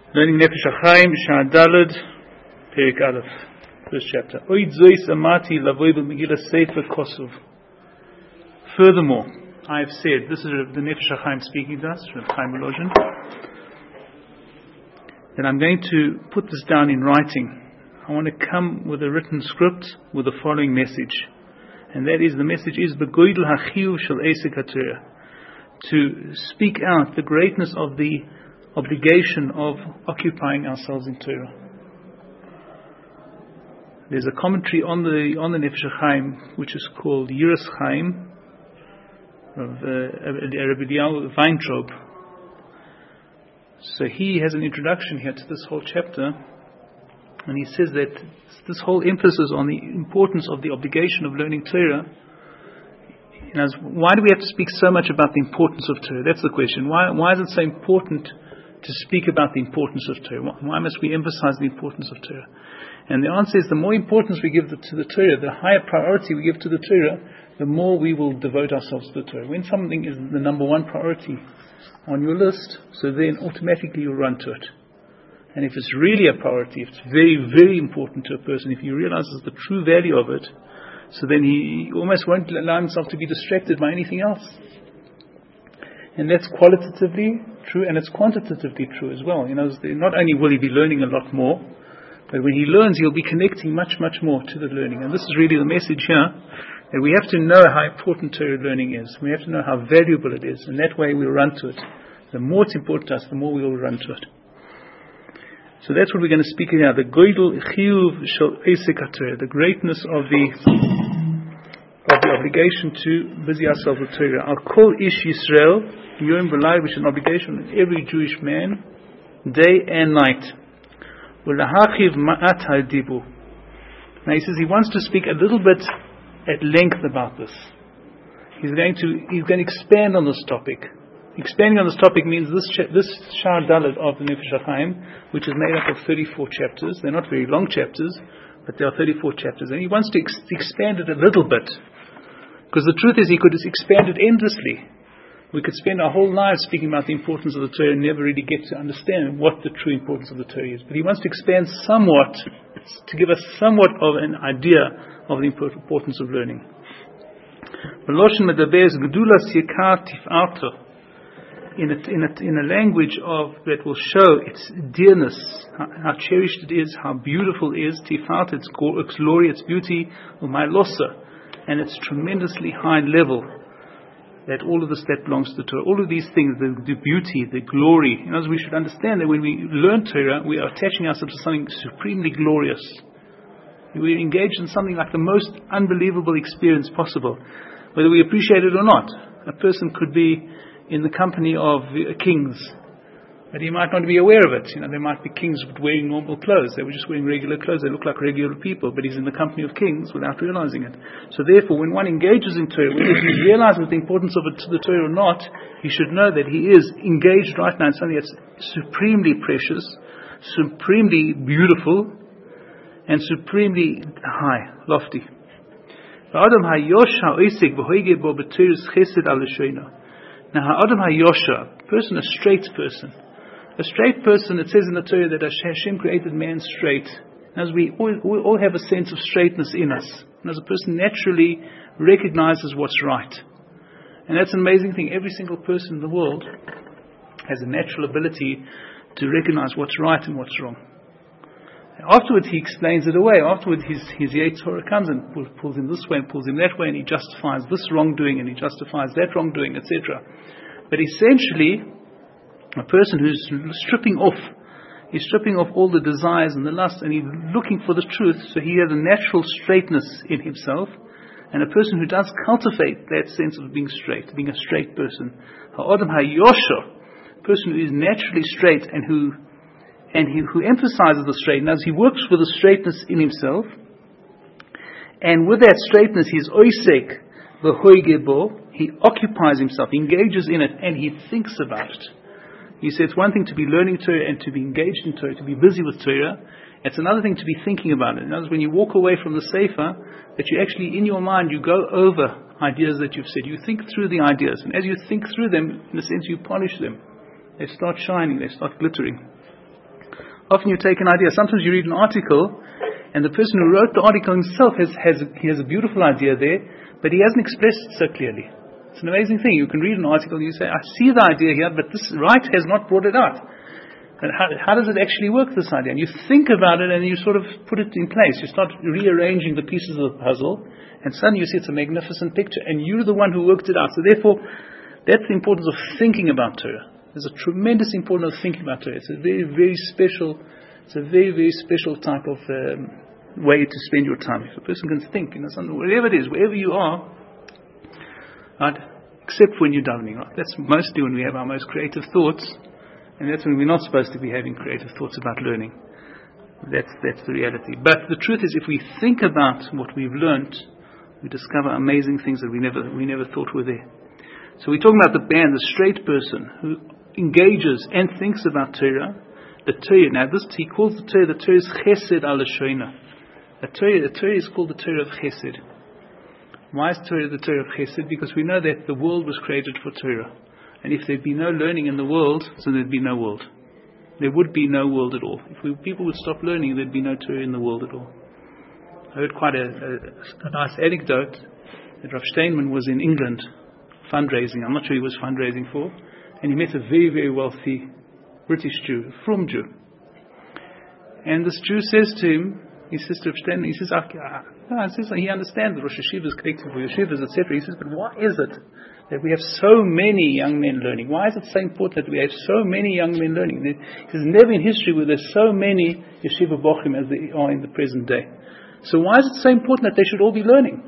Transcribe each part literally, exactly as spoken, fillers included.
Learning Nefesh HaChaim, Shah Daled, Perek Aleph, first chapter. Oid zois amati lavoi b'megillah sefer kosov. Furthermore, I have said, this is the Nefesh HaChaim speaking to us, Rav Chaim Volozhin, that I'm going to put this down in writing. I want to come with a written script with the following message. And that is, the message is, B'goydel ha'chiyuv shel esek haTorah, to speak out the greatness of the obligation of occupying ourselves in Torah. There's a commentary on the on the Nefesh HaChaim which is called Yiras Chaim of uh, Rabbi Eliyahu Weintraub. So he has an introduction here to this whole chapter, and he says that this whole emphasis on the importance of the obligation of learning Torah. You know, why do we have to speak so much about the importance of Torah? That's the question. Why why is it so important to speak about the importance of Torah? Why must we emphasize the importance of Torah? And the answer is, the more importance we give to the Torah, the higher priority we give to the Torah, the more we will devote ourselves to the Torah. When something is the number one priority on your list, so then automatically you'll run to it. And if it's really a priority, if it's very, very important to a person, if he realizes the true value of it, so then he almost won't allow himself to be distracted by anything else. And that's qualitatively true, and it's quantitatively true as well. You know, not only will he be learning a lot more, but when he learns, he'll be connecting much, much more to the learning. And this is really the message here, that we have to know how important Torah learning is. We have to know how valuable it is, and that way we'll run to it. The more it's important to us, the more we will run to it. So that's what we're going to speak about. The Goydel Chiyuv Shel Esek HaTorah, the greatness of the of the obligation to busy ourselves with Torah. Al Kol Ish Yisrael Yom V'Layl, which is an obligation on every Jewish man, day and night. U'lahachiv Ma'at HaDibur. Now he says he wants to speak a little bit at length about this. He's going to he's going to expand on this topic. Expanding on this topic means this cha- this Shah Daled of the Nefesh HaChaim, which is made up of thirty-four chapters. They're not very long chapters, but there are thirty-four chapters, and he wants to ex- expand it a little bit, because the truth is he could expand it endlessly. We could spend our whole lives speaking about the importance of the Torah and never really get to understand what the true importance of the Torah is. But he wants to expand somewhat, to give us somewhat of an idea of the importance of learning. In a, in a, in a language of that will show its dearness, how, how cherished it is, how beautiful it is, tifat, its glory, its beauty, umaylosa, and its tremendously high level. That all of this that belongs to the Torah, all of these things, the, the beauty, the glory. You know, we should understand that when we learn Torah, we are attaching ourselves to something supremely glorious. We're engaged in something like the most unbelievable experience possible, whether we appreciate it or not. A person could be in the company of uh, kings, but he might not be aware of it. You know, there might be kings wearing normal clothes. They were just wearing regular clothes. They look like regular people, but he's in the company of kings without realizing it. So therefore, when one engages in Torah, whether he realizes the importance of it to the Torah or not, he should know that he is engaged right now in something that's supremely precious, supremely beautiful, and supremely high, lofty. Now, Ha'adam HaYosha, person, a straight person. A straight person, it says in the Torah that Hashem created man straight. As we all, we all have a sense of straightness in us. And as a person naturally recognizes what's right. And that's an amazing thing. Every single person in the world has a natural ability to recognize what's right and what's wrong. Afterwards, he explains it away. Afterwards, his, his Yetzer Hara comes and pull, pulls him this way and pulls him that way, and he justifies this wrongdoing and he justifies that wrongdoing, et cetera. But essentially, a person who's stripping off, he's stripping off all the desires and the lust, and he's looking for the truth, so he has a natural straightness in himself. And a person who does cultivate that sense of being straight, being a straight person, Ha'adam HaYosha, a person who is naturally straight and who and he, who emphasizes the straightness, he works with the straightness in himself, and with that straightness, he is oisek v'hoigebo, he occupies himself, he engages in it, and he thinks about it. He says it's one thing to be learning Torah and to be engaged in Torah, to be busy with Torah. It's another thing to be thinking about it. In other words, when you walk away from the sefer, that you actually, in your mind, you go over ideas that you've said. You think through the ideas, and as you think through them, in a sense, you polish them. They start shining, they start glittering. Often you take an idea. Sometimes you read an article, and the person who wrote the article himself has, has, he has a beautiful idea there, but he hasn't expressed it so clearly. It's an amazing thing. You can read an article and you say, I see the idea here, but this writer has not brought it out. And how, how does it actually work, this idea? And you think about it and you sort of put it in place. You start rearranging the pieces of the puzzle, and suddenly you see it's a magnificent picture, and you're the one who worked it out. So therefore, that's the importance of thinking about Torah. There's a tremendous importance of thinking about Torah. It's a very, very special, it's a very, very special type of um, way to spend your time. If a person can think, you know, something, wherever it is, wherever you are, right, except when you're davening, right? That's mostly when we have our most creative thoughts. And that's when we're not supposed to be having creative thoughts about learning. That's that's the reality. But the truth is, if we think about what we've learned, we discover amazing things that we never we never thought were there. So we're talking about the band, the straight person who engages and thinks about Torah. The Torah. Now, this he calls the Torah. The Torah is Chesed al Shoina. The Torah, the Torah is called the Torah of Chesed. Why is Torah the Torah of Chesed? Because we know that the world was created for Torah. And if there'd be no learning in the world, so there'd be no world. There would be no world at all. If we, people would stop learning, there'd be no Torah in the world at all. I heard quite a, a, a nice anecdote that Rav Steinman was in England fundraising. I'm not sure he was fundraising for. And he met a very, very wealthy British Jew, a frum Jew. And this Jew says to him, he says to Rav Steinman, he says, ah, ah, he, says he understands the Rosh Yeshiva is connected for yeshivas, et cetera. He says, but why is it that we have so many young men learning? Why is it so important that we have so many young men learning? There's never in history where there's so many yeshiva bochim as there are in the present day. So why is it so important that they should all be learning?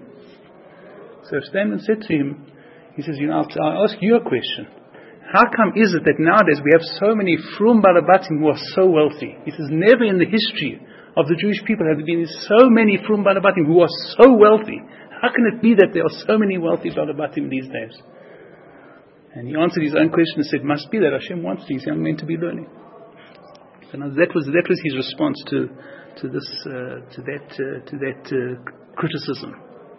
So Steinman said to him, he says, you know, I'll, I'll ask you a question. How come is it that nowadays we have so many frum balabatim who are so wealthy? He says, never in the history of the Jewish people have there been so many frum balabatim who are so wealthy. How can it be that there are so many wealthy balabatim these days? And he answered his own question and said, must be that Hashem wants these young men to be learning. So now that was that was his response to to this uh, to that uh, to that uh, criticism.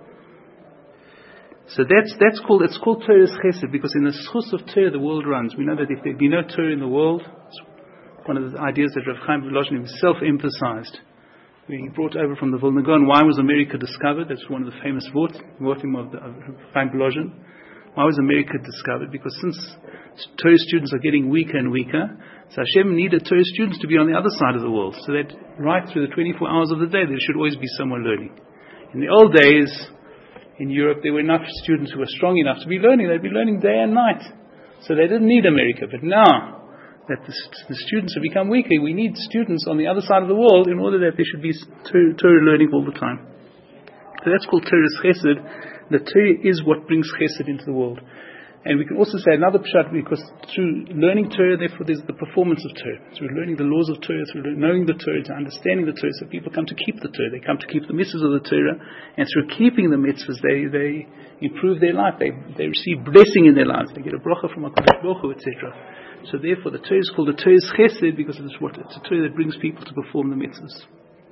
So that's that's called it's called Torah's Chesed, because in the schus of Torah the world runs. We know that if there be no Torah in the world, it's one of the ideas that Rav Chaim Volozhin himself emphasized. He brought over from the Vilna Gaon, why was America discovered? That's one of the famous voting of, the, of Chaim Volozhin. Why was America discovered? Because since Torah students are getting weaker and weaker, so Hashem needed Torah students to be on the other side of the world, so that right through the twenty-four hours of the day there should always be someone learning. In the old days, in Europe, there were enough students who were strong enough to be learning. They'd be learning day and night. So they didn't need America. But now that the, the students have become weaker, we need students on the other side of the world in order that there should be Torah learning all the time. So that's called Torah's Chesed. The Torah is what brings Chesed into the world. And we can also say another pshat, because through learning Torah, therefore there's the performance of Torah. Through learning the laws of Torah, through knowing the Torah, to understanding the Torah, so people come to keep the Torah. They come to keep the mitzvahs of the Torah, and through keeping the mitzvahs, they, they improve their life. They, they receive blessing in their lives. They get a bracha from HaKadosh Baruch Hu, et cetera. So therefore the Torah is called the Torah's Chesed, because it's what it's a Torah that brings people to perform the mitzvahs.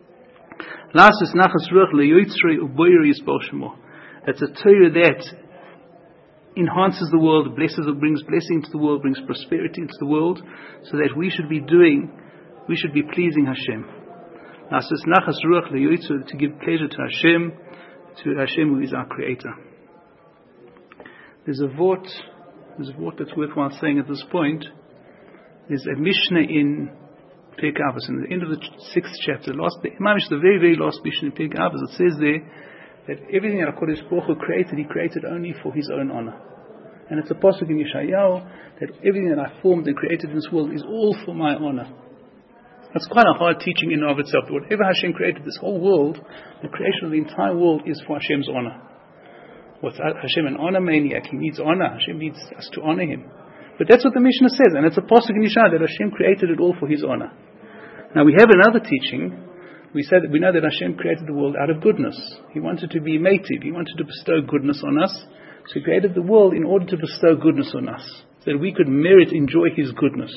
Last is Nachas Ruach leYotzrei uBoirei Yisbal Shemo. That's a Torah that enhances the world, blesses or brings blessing to the world, brings prosperity into the world, so that we should be doing, we should be pleasing Hashem. Last is Nachas Ruach leYotzrei, to give pleasure to Hashem, to Hashem who is our Creator. There's a vort, there's a vort that's worthwhile saying at this point. There's a Mishnah in Pirkei Avos, in the end of the sixth chapter, last, the very, very last Mishnah in Pirkei Avos, it says there that everything that HaKadosh Baruch Hu created, He created only for His own honor. And it's a pasuk in Yeshayahu that everything that I formed and created in this world is all for my honor. That's quite a hard teaching in and of itself. Whatever Hashem created, this whole world, the creation of the entire world is for Hashem's honor. What's Hashem an honor maniac? He needs honor. Hashem needs us to honor Him. But that's what the Mishnah says, and it's a pasuk in Yeshayahu that Hashem created it all for His honor. Now we have another teaching. We said that we know that Hashem created the world out of goodness. He wanted to be mated. He wanted to bestow goodness on us. So He created the world in order to bestow goodness on us, so that we could merit, enjoy His goodness.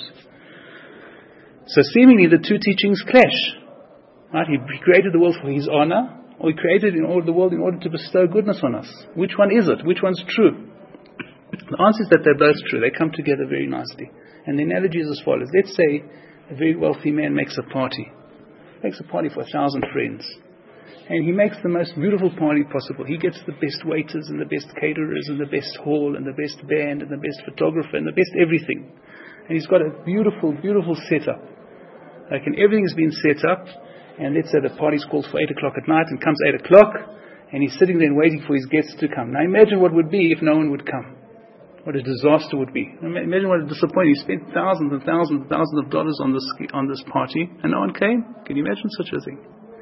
So seemingly the two teachings clash. Right? He created the world for His honor, or He created in order, the world in order to bestow goodness on us. Which one is it? Which one's true? The answer is that they're both true. They come together very nicely. And the analogy is as follows. Let's say a very wealthy man makes a party. Makes a party for a thousand friends. And he makes the most beautiful party possible. He gets the best waiters and the best caterers and the best hall and the best band and the best photographer and the best everything. And he's got a beautiful, beautiful setup. Like, and everything's been set up. And let's say the party's called for eight o'clock at night, and comes eight o'clock, and he's sitting there and waiting for his guests to come. Now imagine what would be if no one would come. What a disaster would be. Imagine what a disappointment. You spent thousands and thousands and thousands of dollars on this on this party, and no one came. Can you imagine such a thing?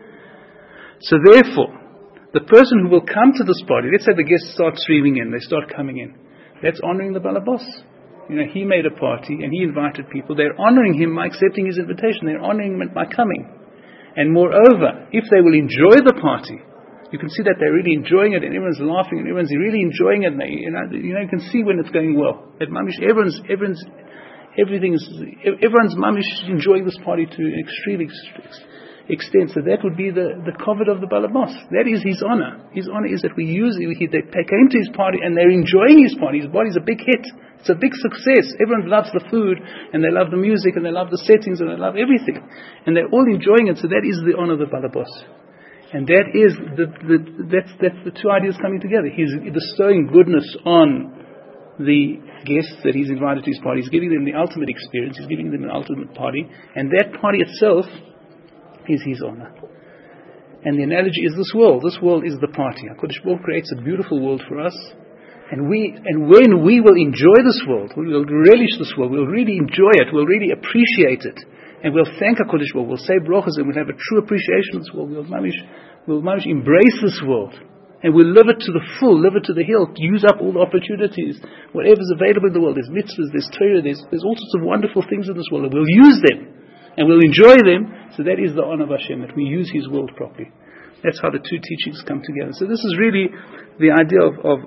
So therefore, the person who will come to this party, let's say the guests start streaming in, they start coming in. That's honoring the Balabas. You know, he made a party and he invited people. They're honoring him by accepting his invitation. They're honoring him by coming. And moreover, if they will enjoy the party, you can see that they're really enjoying it, and everyone's laughing, and everyone's really enjoying it. And they, you know, you know, you can see when it's going well. At Mamish, everyone's, everyone's, everything's, everyone's Mamish enjoying this party to an extreme extent. So that would be the the covet of the Balabas. That is his honor. His honor is that we use it. He, they came to his party and they're enjoying his party. His party's a big hit. It's a big success. Everyone loves the food, and they love the music, and they love the settings, and they love everything, and they're all enjoying it. So that is the honor of the Balabas. And that is the, the that's that's the two ideas coming together. He's bestowing goodness on the guests that he's invited to his party. He's giving them the ultimate experience. He's giving them an ultimate party, and that party itself is his honor. And the analogy is this world. This world is the party. HaKadosh Baruch Hu creates a beautiful world for us, and we and when we will enjoy this world, we will relish this world. We'll really enjoy it. We'll really appreciate it. And we'll thank HaKadosh Baruch Hu. We'll say brachas, and we'll have a true appreciation of this world. We'll mamish, we'll mamish embrace this world. And we'll live it to the full, live it to the hilt, use up all the opportunities. Whatever's available in the world, there's mitzvahs, there's Torah, there's, there's all sorts of wonderful things in this world. And we'll use them. And we'll enjoy them. So that is the honor of Hashem, that we use His world properly. That's how the two teachings come together. So this is really the idea of, of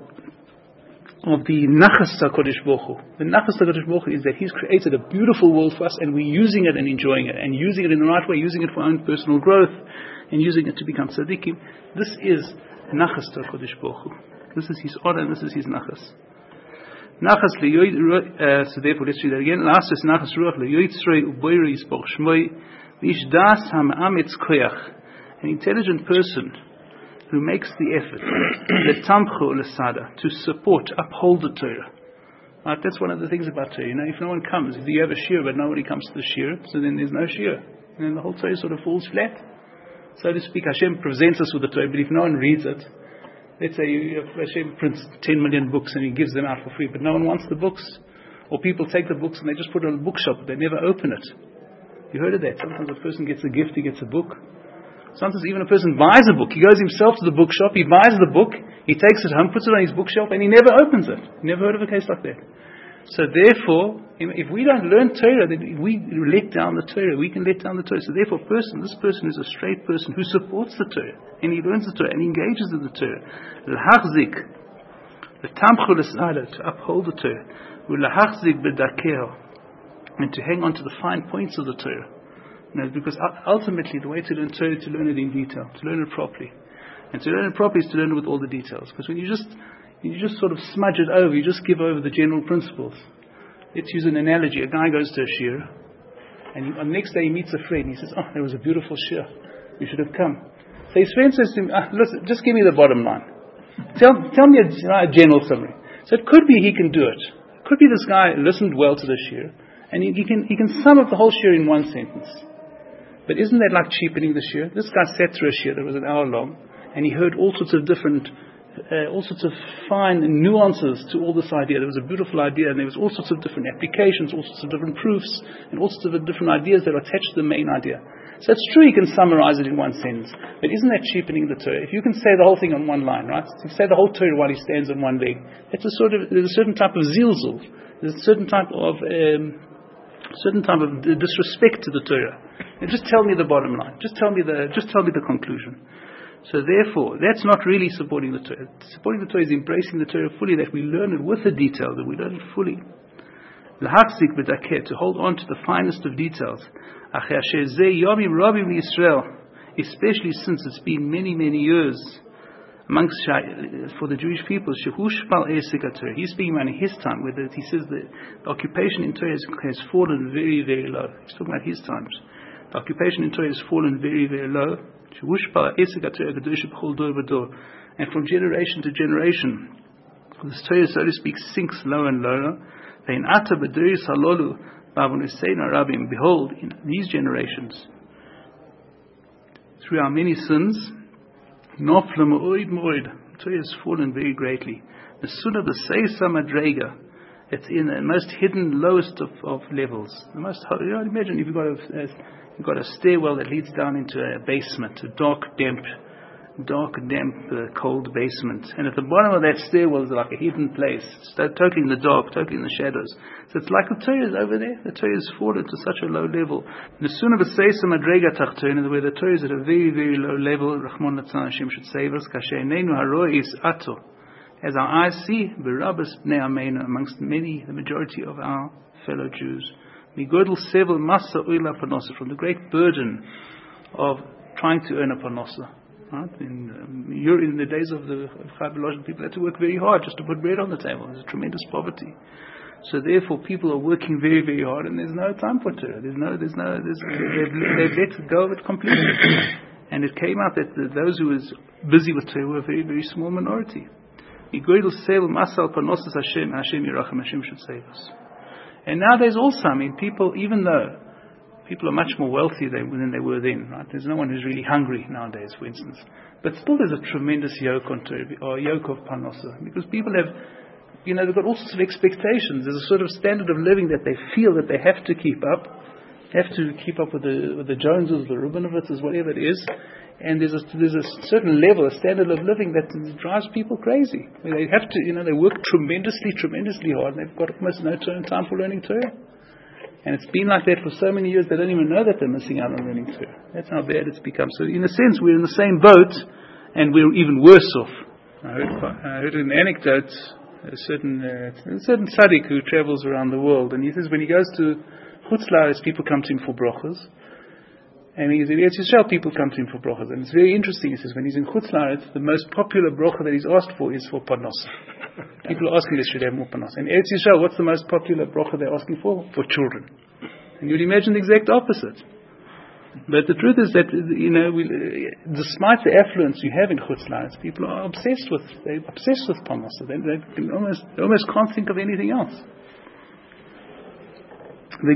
of the Nachas HaKadosh Baruch Hu. The Nachas HaKadosh Baruch Hu is that He's created a beautiful world for us, and we're using it and enjoying it, and using it in the right way, using it for our own personal growth, and using it to become tzaddikim. This is Nachas HaKadosh Baruch Hu. This is His honor, and this is His Nachas. Nachas le'yoy, uh, so therefore let's read that again. Last is Nachas Ruach le'yoytzrei u'boyrei yisboch shmoi v'ishdas ha'ma'ametz koyach. An intelligent person who makes the effort, letamcho lesada, to support, uphold the Torah. Right, that's one of the things about Torah. You know, if no one comes, if you have a shiur but nobody comes to the shiur, so then there's no shiur, and then the whole Torah sort of falls flat, so to speak. Hashem presents us with the Torah, but if no one reads it, let's say you have, Hashem prints ten million books and He gives them out for free, but no one wants the books, or people take the books and they just put it on a bookshop, but they never open it. You heard of that? Sometimes a person gets a gift, he gets a book. Sometimes even a person buys a book. He goes himself to the bookshop, he buys the book, he takes it home, puts it on his bookshelf, and he never opens it. Never heard of a case like that. So therefore, if we don't learn Torah, then we let down the Torah. We can let down the Torah. So therefore, person, this person is a straight person who supports the Torah, and he learns the Torah, and he engages in the Torah. L'hachzik, l'tamchu l's'ala, to uphold the Torah, u'l'hachzik b'darkeho, and to hang on to the fine points of the Torah. No, because ultimately the way to learn Torah is to learn it in detail, to learn it properly. And to learn it properly is to learn it with all the details. Because when you just you just sort of smudge it over, you just give over the general principles. Let's use an analogy. A guy goes to a shiur, and he, on the next day he meets a friend. He says, "Oh, there was a beautiful shiur. You should have come." So his friend says to him, ah, "Listen, just give me the bottom line. Tell tell me a, you know, a general summary." So it could be he can do it. It could be this guy listened well to the shiur, and he, he can he can sum up the whole shiur in one sentence. But isn't that like cheapening the shiur? This guy sat through a shiur that was an hour long, and he heard all sorts of different, uh, all sorts of fine nuances to all this idea. There was a beautiful idea, and there was all sorts of different applications, all sorts of different proofs, and all sorts of different ideas that are attached to the main idea. So it's true you can summarize it in one sentence, but isn't that cheapening the Torah? If you can say the whole thing on one line, right? If you say the whole Torah while he stands on one leg, that's a sort of, there's a certain type of zilzul. There's a certain type of, um, certain type of disrespect to the Torah. And just tell me the bottom line. Just tell me the just tell me the conclusion. So therefore, that's not really supporting the Torah. Supporting the Torah is embracing the Torah fully, that we learn it with the detail, that we learn it fully. L'hachzik b'dakeh, to hold on to the finest of details. Especially since it's been many, many years amongst for the Jewish people, he's speaking about in his time, where he says that the occupation in Torah has, has fallen very, very low. He's talking about his times. The occupation in Torah has fallen very, very low. And from generation to generation, this Torah, so to speak, sinks lower and lower. Behold, in these generations, through our many sins, Torah has fallen very greatly. The Sunnah, the Seisa Madrega, it's in the most hidden, lowest of, of levels. The most, you know, imagine if you've got a, a you've got a stairwell that leads down into a basement, a dark, damp, dark, damp, uh, cold basement. And at the bottom of that stairwell is like a hidden place, it's totally in the dark, totally in the shadows. So it's like the Torah is over there. The Torah has fallen to such a low level. The Sunnah v'seisa madrega tachton, where the Torah is at a very, very low level. Rahman Natzan Hashem should save us. Kashe'enenu haroi is ato, as our eyes see, b'rabas bnei ameinu, amongst many, the majority of our fellow Jews. Migodel sevel masa oila panosa, from the great burden of trying to earn a panosa. Right? In, um, in the days of the Chai B'Loshen, people had to work very hard just to put bread on the table. There's a tremendous poverty. So therefore, people are working very, very hard, and there's no time for Torah. There's no, there's no, there's, they've, they've let go of it completely. And it came out that the, those who was busy with Torah were a very, very small minority. Hashem should save us. And nowadays also, I mean, people, even though people are much more wealthy than, than they were then, right? There's no one who's really hungry nowadays, for instance. But still there's a tremendous yoke on Torah, or yoke of panosa, because people have, you know, they've got all sorts of expectations. There's a sort of standard of living that they feel that they have to keep up, have to keep up with the with the Joneses, the Rubinovitzes, whatever it is. And there's a, there's a certain level, a standard of living that drives people crazy. They have to, you know, they work tremendously, tremendously hard, and they've got almost no time for learning Torah. And it's been like that for so many years, they don't even know that they're missing out on learning Torah. That's how bad it's become. So in a sense, we're in the same boat, and we're even worse off. I heard, I heard an anecdote, a certain, uh, a certain tzaddik who travels around the world, and he says when he goes to Chutz La'aretz, people come to him for brachas. And he says, Eretz Yisrael, people come to him for brachas. And it's very interesting, he says, when he's in Chutz La'aretz, the most popular bracha that he's asked for is for panosa. People are asking they should have more panosa. And Eretz Yisrael, what's the most popular bracha they're asking for? For children. And you'd imagine the exact opposite. But the truth is that, you know, we, despite the affluence you have in Chutz La'aretz, people are obsessed with, they're obsessed with panosa. They, they, can almost, they almost can't think of anything else. And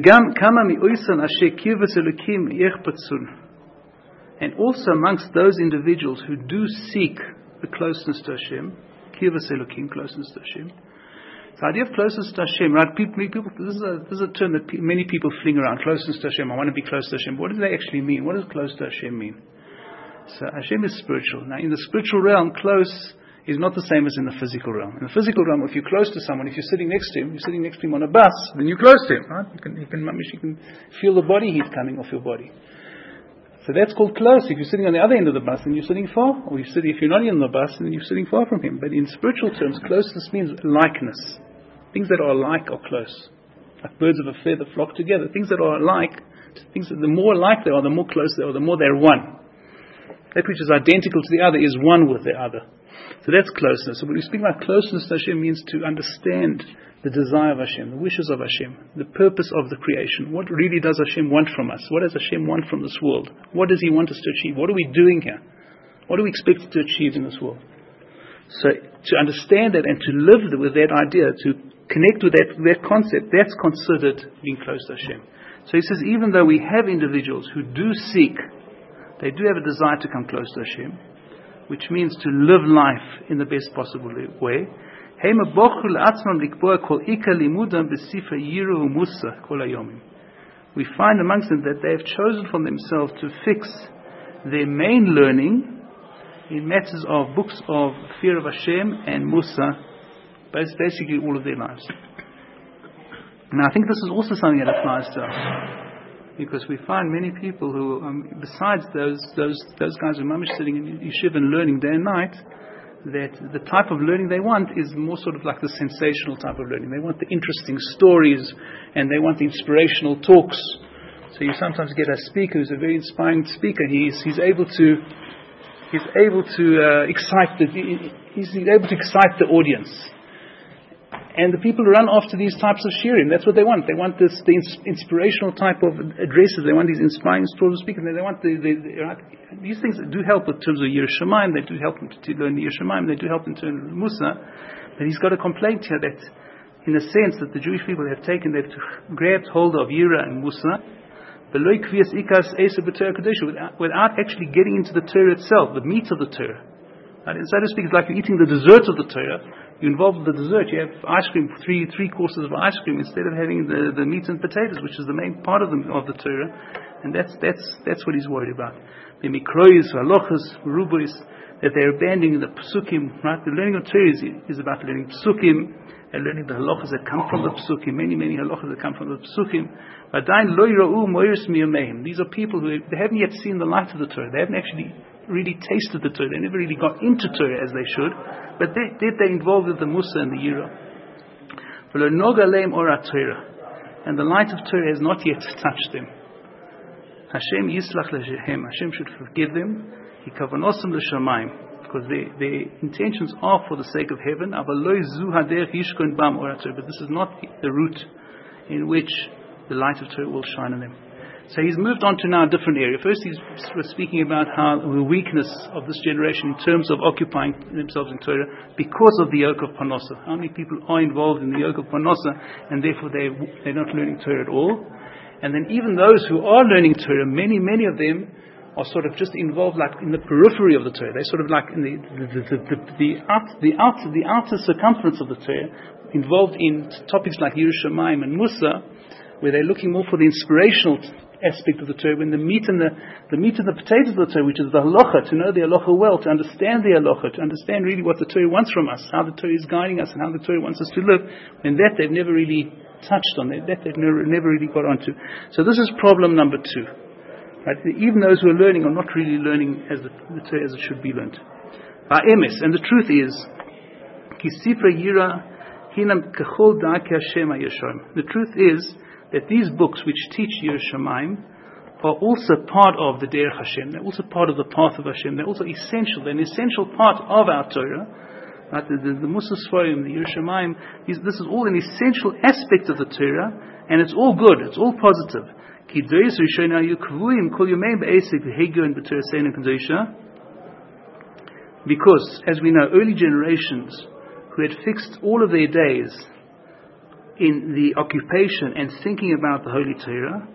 also amongst those individuals who do seek the closeness to Hashem, kirvas elokim, closeness to Hashem. The idea of closeness to Hashem, right? People, people, this is a this is a term that pe- many people fling around. Closeness to Hashem. I want to be close to Hashem. What does that actually mean? What does close to Hashem mean? So Hashem is spiritual. Now, in the spiritual realm, close is not the same as in the physical realm. In the physical realm, if you're close to someone, if you're sitting next to him, you're sitting next to him on a bus, then you're close to him, right? You can, you can, you can feel the body heat coming off your body. So that's called close. If you're sitting on the other end of the bus, then you're sitting far. Or you sit, if you're not in the bus, then you're sitting far from him. But in spiritual terms, closeness means likeness. Things that are alike are close. Like birds of a feather flock together. Things that are alike, things that the more alike they are, the more close they are, the more they're one. That which is identical to the other is one with the other. So that's closeness. So when we speak about closeness to Hashem, means to understand the desire of Hashem, the wishes of Hashem, the purpose of the creation. What really does Hashem want from us? What does Hashem want from this world? What does He want us to achieve? What are we doing here? What do we expect to achieve in this world? So to understand that and to live with that idea, to connect with that, that concept, that's considered being close to Hashem. So he says, even though we have individuals who do seek, they do have a desire to come close to Hashem, which means to live life in the best possible way. We find amongst them that they have chosen for themselves to fix their main learning in matters of books of fear of Hashem and Musa, basically all of their lives. Now I think this is also something that applies to us. Because we find many people who, um, besides those those those guys who are mamish sitting in yeshiva and learning day and night, that the type of learning they want is more sort of like the sensational type of learning. They want the interesting stories and they want the inspirational talks. So you sometimes get a speaker who's a very inspiring speaker. He's he's able to he's able to uh, excite the, he's able to excite the audience. And the people run after these types of shirim. That's what they want. They want this the ins- inspirational type of addresses. They want these inspiring stories of speaking. They want the, the, the right? These things do help in terms of Yiras Shamayim. They do help them to learn Yiras Shamayim. They do help in terms of Musa. But he's got a complaint here that, in a sense, that the Jewish people have taken, they've grabbed hold of Yira and Musa, without, without actually getting into the Torah itself, the meat of the Torah. Right? And so to speak, it's like you're eating the dessert of the Torah. You involve the dessert. You have ice cream, three three courses of ice cream instead of having the, the meat and potatoes, which is the main part of the of the Torah. And that's that's that's what he's worried about. The mikrois, halachas, rubois, that they're abandoning the psukim. Right? The learning of Torah is, is about learning psukim and learning the halachas that come from the psukim. Many many halachas that come from the psukim. These are people who they haven't yet seen the light of the Torah. They haven't actually really tasted the Torah. They never really got into Torah as they should. But they, they, they're involved with the Musa and the Yira. And the light of Torah has not yet touched them. Hashem yislach lehem. Hashem should forgive them. Because their, their intentions are for the sake of heaven. But this is not the route in which the light of Torah will shine on them. So he's moved on to now a different area. First he was speaking about how the weakness of this generation in terms of occupying themselves in Torah because of the yoke of Parnasa. How many people are involved in the yoke of Parnasa and therefore they, they're not learning Torah at all. And then even those who are learning Torah, many, many of them are sort of just involved like in the periphery of the Torah. They're sort of like in the the, the, the, the, out, the, out, the outer circumference of the Torah, involved in topics like Yiras Shamayim and Musa, where they're looking more for the inspirational aspect of the Torah, when the meat and the, the meat and the potatoes of the Torah, which is the halacha, to know the halacha well, to understand the halacha, to understand really what the Torah wants from us, how the Torah is guiding us and how the Torah wants us to live, and that they've never really touched on, that they've never, never really got onto. So this is problem number two. Right? Even those who are learning are not really learning as the, the Torah as it should be learned. Emes, and the truth is, Ki Sifra Yira Hinam Kechol Da'aki Hashem HaYeshom. The truth is that these books which teach Yiras Shamayim are also part of the Derech Hashem. They're also part of the path of Hashem. They're also essential. They're an essential part of our Torah. Right? The, the, the Musa Sfarim, the Yiras Shamayim, this is all an essential aspect of the Torah, and it's all good. It's all positive. Because, as we know, early generations who had fixed all of their days in the occupation and thinking about the Holy Torah,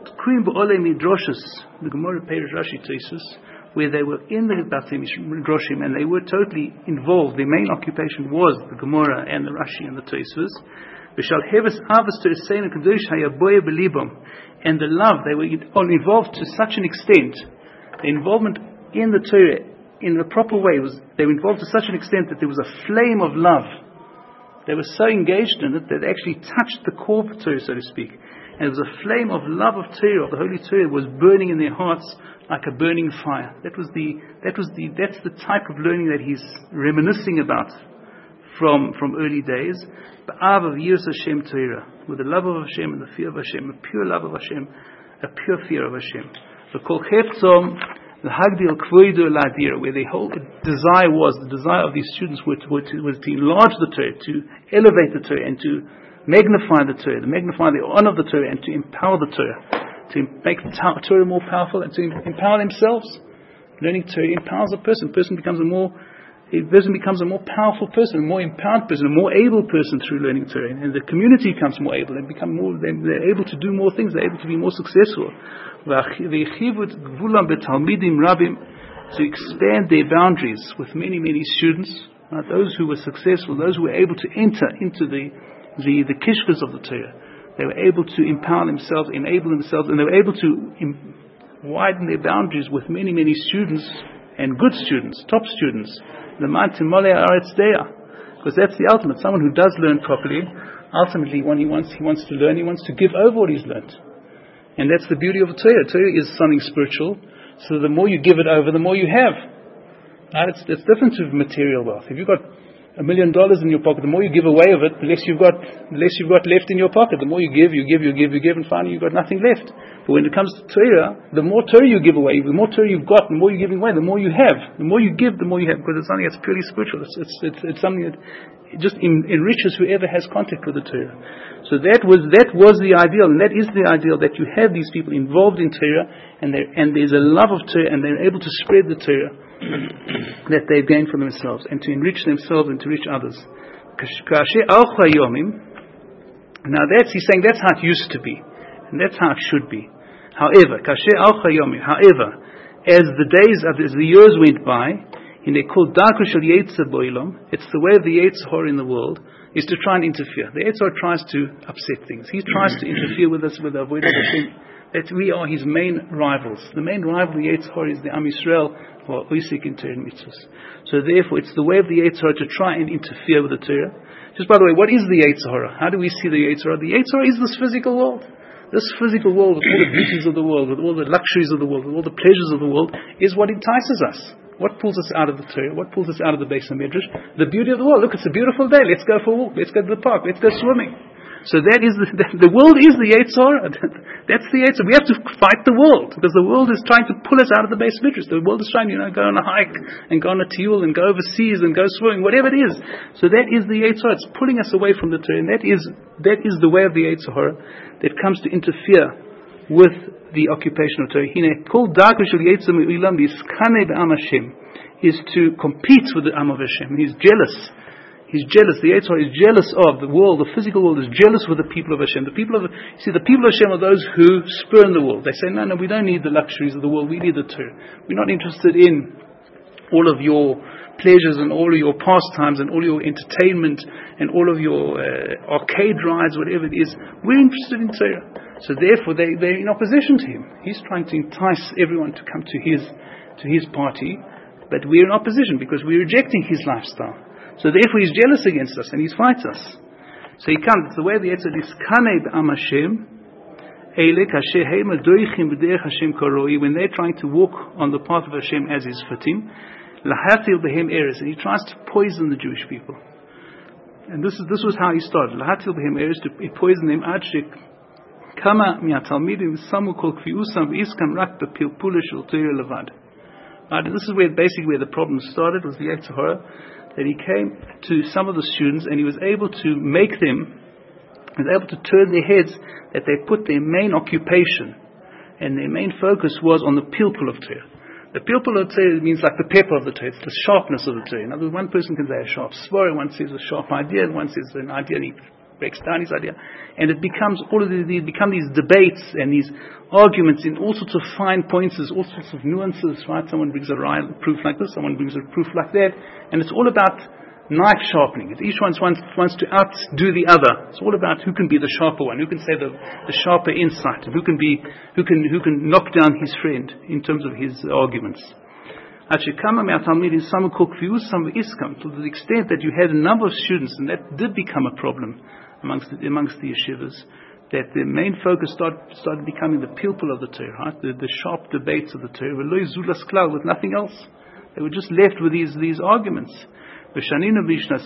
the Gemara Perish Rashi Tesis, where they were in the Batei Midrashim and they were totally involved. Their main occupation was the Gemara and the Rashi and the Tesis. And the love, they were involved to such an extent. The involvement in the Torah in the proper way was, they were involved to such an extent that there was a flame of love. They were so engaged in it that they actually touched the core of Torah, so to speak. And it was a flame of love of Torah, of the Holy Torah, was burning in their hearts like a burning fire. That was the, that was the, that's the type of learning that he's reminiscing about from, from early days. The Av of Yiras Hashem Torah, with the love of Hashem and the fear of Hashem, a pure love of Hashem, a pure fear of Hashem. The Kol Cheftzom, the Hagdil Kvoido Ladira, where the whole desire was, the desire of these students were to, were to, was to enlarge the Torah, to elevate the Torah, and to magnify the Torah, to magnify the honor of the Torah, and to empower the Torah, to make the Torah more powerful, and to empower themselves. Learning Torah empowers a person. A person becomes a more, a person becomes a more powerful person, a more empowered person, a more able person through learning Torah, and the community becomes more able. They become more, they're able to do more things. They're able to be more successful. To expand their boundaries with many, many students, right? Those who were successful, those who were able to enter into the the, the kishkas of the Torah. They were able to empower themselves, enable themselves, and they were able to im- widen their boundaries with many, many students and good students, top students. Because that's the ultimate. Someone who does learn properly, ultimately when he wants, he wants to learn, he wants to give over what he's learned. And that's the beauty of Torah. Torah is something spiritual, so the more you give it over, the more you have. Right? It's, it's different to material wealth. If you've got a million dollars in your pocket, the more you give away of it, the less you've got, the less you've got left in your pocket. The more you give, you give, you give, you give, and finally you've got nothing left. But when it comes to Torah, the more Torah you give away, the more Torah you've got, the more you're giving away, the more you have. The more you give, the more you have, because it's something that's purely spiritual. It's, it's, it's, it's something that just en- enriches whoever has contact with the Torah. So that was that was the ideal, and that is the ideal, that you have these people involved in Torah, and and there's a love of Torah, and they're able to spread the Torah that they've gained for themselves, and to enrich themselves and to reach others. Now that's, he's saying that's how it used to be, and that's how it should be. However, however, as the days, as the years went by, and they called Darkush al Yetzer Boilam, it's the way of the Yetzer Hara in the world, is to try and interfere. The Yetzer Hara tries to upset things. He tries to interfere with us, with our Avodah Hashem, that we are his main rivals. The main rival of the Yetzer Hara is the Am Yisrael, or Oisik in Torah and Mitzvahs. So therefore, it's the way of the Yetzer Hara to try and interfere with the Torah. Just by the way, what is the Yetzer Hara? How do we see the Yetzer Hara? The Yetzer Hara is this physical world. This physical world, with all the beauties of the world, with all the luxuries of the world, with all the pleasures of the world, is what entices us. What pulls us out of the Torah? What pulls us out of the Beis HaMidrash? The beauty of the world. Look, it's a beautiful day. Let's go for a walk. Let's go to the park. Let's go swimming. So that is the, the, the world is the Yetzer Hara. That's the Yetzer Hara. We have to fight the world, because the world is trying to pull us out of the Beis HaMidrash. The world is trying, you know, go on a hike and go on a tiyul and go overseas and go swimming, whatever it is. So that is the Yetzer Hara. It's pulling us away from the Torah, and that is that is the way of the Yetzer Hara that comes to interfere with the occupation of Torah. Hine kol darko shel Yetzer Me'ilam biskane be'am Hashem, is to compete with the Am of Hashem. He's jealous. He's jealous. The Yetzer Hara is jealous of the world. The physical world is jealous with the people of Hashem. The people of see the people of Hashem are those who spurn the world. They say, no, no, we don't need the luxuries of the world. We need the Torah. We're not interested in all of your pleasures and all of your pastimes and all your entertainment and all of your uh, arcade rides, whatever it is. We're interested in Torah. So therefore, they they're in opposition to him. He's trying to entice everyone to come to his to his party, but we're in opposition because we're rejecting his lifestyle. So therefore he's jealous against us and he fights us. So he comes, it's the way of the Yetzer Hara is Kanei b'am Hashem, Eile kasher heim adoichim b'derech Hashem karoi, when they're trying to walk on the path of Hashem as is fitting, lahatil b'hem eres, and he tries to poison the Jewish people. And this is this was how he started. Lahatil b'hem eres, to poison them, ad shek kama mi'atalmidim samu kol kviusam v'iskam rak b'pilpula shel Torah levad. Right, and this is where basically where the problem started, was the Yetzer Hara, that he came to some of the students and he was able to make them, he was able to turn their heads, that they put their main occupation and their main focus was on the pilpul of Torah. The pilpul of Torah means like the pepper of the Torah, it's the sharpness of the Torah. In other words, one person can say a sharp svara, one says a sharp idea, and one says an idea and he breaks down his idea. And it becomes all of these, become these debates and these arguments in all sorts of fine pointers, all sorts of nuances, right? Someone brings a proof like this, someone brings a proof like that, and it's all about knife sharpening. Each one wants, wants to outdo the other. It's all about who can be the sharper one, who can say the, the sharper insight, who can be, who can, who can knock down his friend in terms of his arguments. To the extent that you had a number of students, and that did become a problem amongst the, amongst the yeshivas, that the main focus started, started becoming the pilpul of the Torah, right? the, the sharp debates of the Torah, with nothing else. They were just left with these, these arguments. And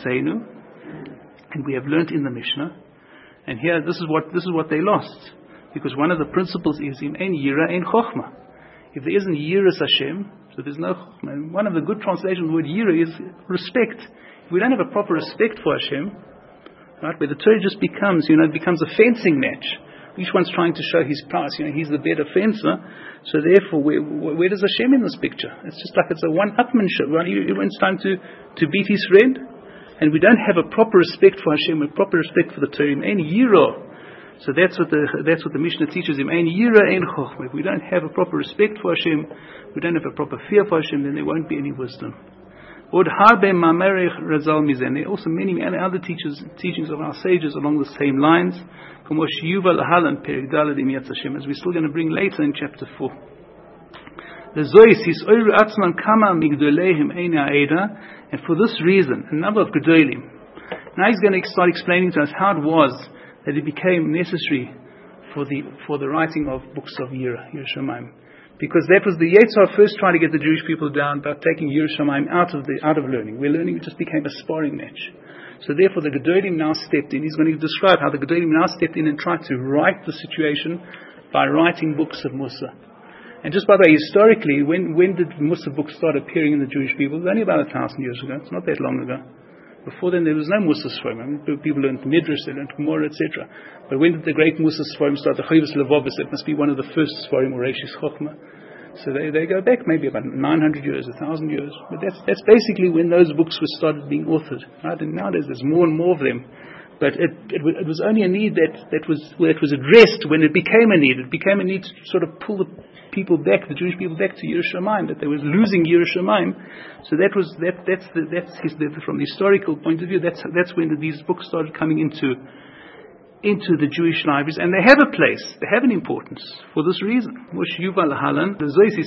we have learnt in the Mishnah, and here this is what this is what they lost, because one of the principles is in ein yira ein chokhmah. If there isn't yiras Hashem, so there's no chokhmah. One of the good translations of the word yira is respect. If we don't have a proper respect for Hashem, right, where the Torah just becomes, you know, it becomes a fencing match. Each one's trying to show his prowess. You know, he's the better fencer. So therefore, where, where does Hashem in this picture? It's just like it's a one-upmanship. Right? Everyone's trying to, to beat his friend, and we don't have a proper respect for Hashem, a proper respect for the Torah. Ein yira. So that's what the that's what the Mishnah teaches him. Ein yira ein chokhmah. If we don't have a proper respect for Hashem, we don't have a proper fear for Hashem, then there won't be any wisdom. There are also many, many other teachers, teachings of our sages along the same lines, as we're still going to bring later in chapter four. And for this reason, a number of Gedolim. Now he's going to start explaining to us how it was that it became necessary for the for the writing of books of Yira, Yerushalayim. Because that was the Yetzirah first trying to get the Jewish people down by taking Yerushalayim out of the out of learning, where learning just became a sparring match. So therefore the Gedolim now stepped in. He's going to describe how the Gedolim now stepped in and tried to right the situation by writing books of Musa. And just by the way, historically, when, when did Musa books start appearing in the Jewish people? It was only about a thousand years ago. It's not that long ago. Before then, there was no Musa Sforim. I mean, people learned Midrash, they learned Gemara, et cetera. But when did the great Musa Sforim start? The Chovos Levavos, that must be one of the first Sforim, or Reishis Chochmah. So they, they go back maybe about nine hundred years, one thousand years. But that's that's basically when those books were started being authored. Right? And nowadays, there's more and more of them. But it, it, it was only a need that, that was that was addressed when it became a need. It became a need to sort of pull the people back, the Jewish people back to Yerushalayim, that they were losing Yerushalayim. So that was that that's the, that's his, the, from the historical point of view. That's that's when these books started coming into into the Jewish libraries, and they have a place. They have an importance for this reason. Moshe Yuval Halan,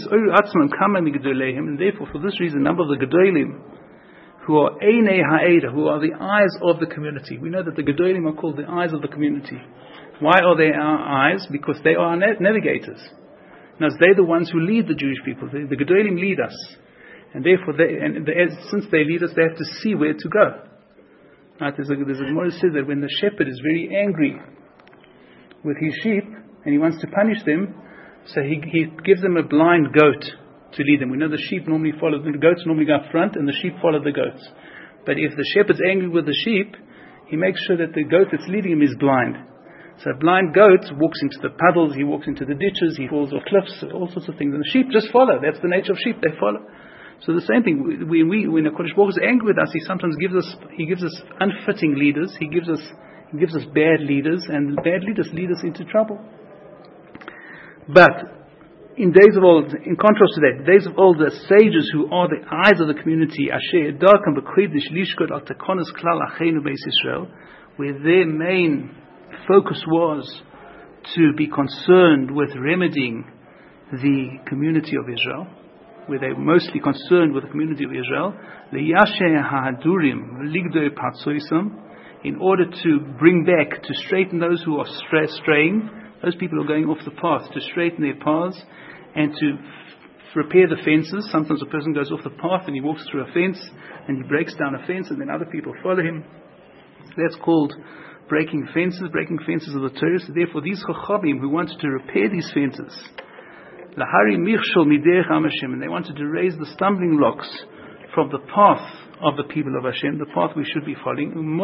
and therefore for this reason, a number of the Gedolim, who are Einei Ha'eda, who are the eyes of the community. We know that the Gedolim are called the eyes of the community. Why are they our eyes? Because they are navigators. Now, they're the ones who lead the Jewish people. The, the Gedolim lead us. And therefore, they, and they, since they lead us, they have to see where to go. Right? There's a, there's a Gemara that says that when the shepherd is very angry with his sheep, and he wants to punish them, so he, he gives them a blind goat to lead them. We know the sheep normally follow, the goats normally go up front and the sheep follow the goats. But if the shepherd's angry with the sheep, he makes sure that the goat that's leading him is blind. So a blind goat walks into the puddles, he walks into the ditches, he falls off cliffs, all sorts of things. And the sheep just follow. That's the nature of sheep, they follow. So the same thing, when we, when a Kodesh Baruch Hu is angry with us, he sometimes gives us, he gives us unfitting leaders, he gives us, he gives us bad leaders, and bad leaders lead us into trouble. But in days of old, in contrast to that, days of old, the sages who are the eyes of the community, where their main focus was to be concerned with remedying the community of Israel, where they were mostly concerned with the community of Israel, in order to bring back, to straighten those who are straying, those people who are going off the path, to straighten their paths, and to f- repair the fences. Sometimes a person goes off the path and he walks through a fence, and he breaks down a fence, and then other people follow him. So that's called breaking fences, breaking fences of the Torah. So therefore, these Chachamim who wanted to repair these fences, Lahari Michshol Miderech Am Hashem, and they wanted to raise the stumbling blocks from the path of the people of Hashem, the path we should be following. And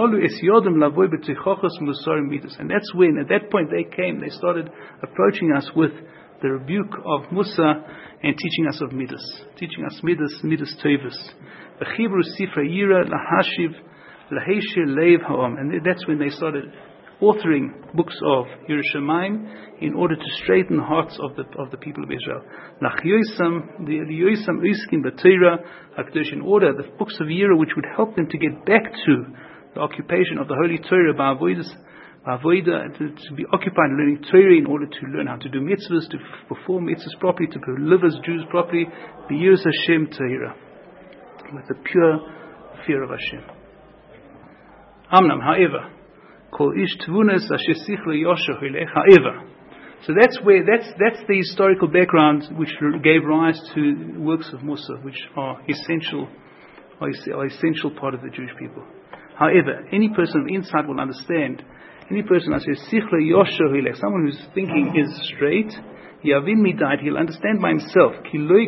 that's when, at that point, they came, they started approaching us with the rebuke of Musa and teaching us of Midas, teaching us Midas, Midas Tovus. And that's when they started authoring books of Yerushalayim in order to straighten the hearts of the of the people of Israel. In order, the books of Yerah, which would help them to get back to the occupation of the Holy Torah, by avodah, to, to be occupied learning Torah in order to learn how to do mitzvahs, to perform mitzvahs properly, to live as Jews properly, b'yiras Hashem Torah, with the pure fear of Hashem. Amnam, however, Kol ish tvunas asher sichlo yosher hilech. However, so that's where that's that's the historical background which gave rise to works of Musa, which are essential, are, are essential part of the Jewish people. However, any person of insight will understand. Any person asher sichlo yosher hilech, someone whose thinking is straight, Yavin midait, he'll understand by himself. When they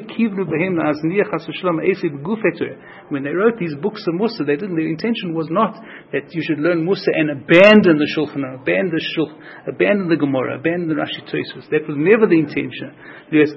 wrote these books of Musa, they didn't. Their intention was not that you should learn Musa and abandon the Shulchan Aruch, abandon the Shulchan, abandon the Gemara, abandon the Rashi Tosfos. That was never the intention. It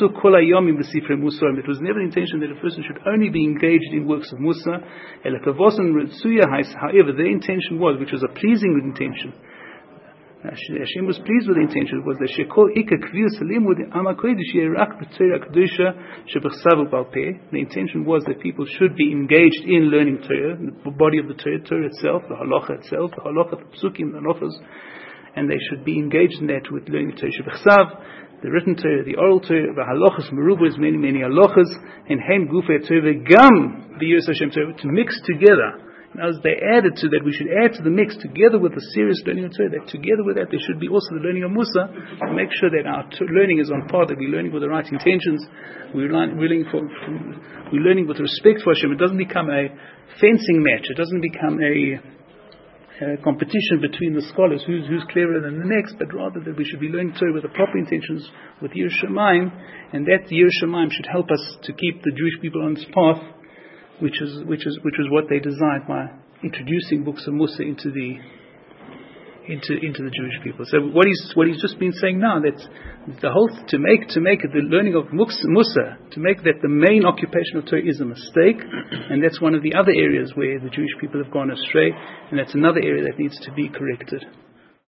was never the intention that a person should only be engaged in works of Musa. However, their intention was, which was a pleasing intention. Hashem was pleased with the intention. It was that Shekol Ika Kvir Salimud Amakodesh Yerak B'Torah Kedusha Shebechsavu Balpeh. The intention was that people should be engaged in learning Torah, the body of the Torah, Torah itself, the halacha itself, the halacha, the psukim, the halachas, and they should be engaged in that with learning Torah Shebechsav, the written Torah, the oral Torah, the halachas merubas, many many halachas, and Hem Gufei Torah Gam B'Yiras Hashem Torah, to mix together As they added to that, we should add to the mix, together with the serious learning of Torah, that together with that there should be also the learning of Musa, to make sure that our t- learning is on par, that we're learning with the right intentions, we're learning, for, we're learning with respect for Hashem. It doesn't become a fencing match, it doesn't become a, a competition between the scholars, who's, who's cleverer than the next, but rather that we should be learning Torah with the proper intentions, with Yiras Shamayim, and that Yiras Shamayim should help us to keep the Jewish people on this path, which is which is which is what they designed by introducing books of Musa into the into into the Jewish people. So what he's what he's just been saying now, that the whole to make to make the learning of Musa, to make that the main occupation of Torah is a mistake, and that's one of the other areas where the Jewish people have gone astray, and that's another area that needs to be corrected.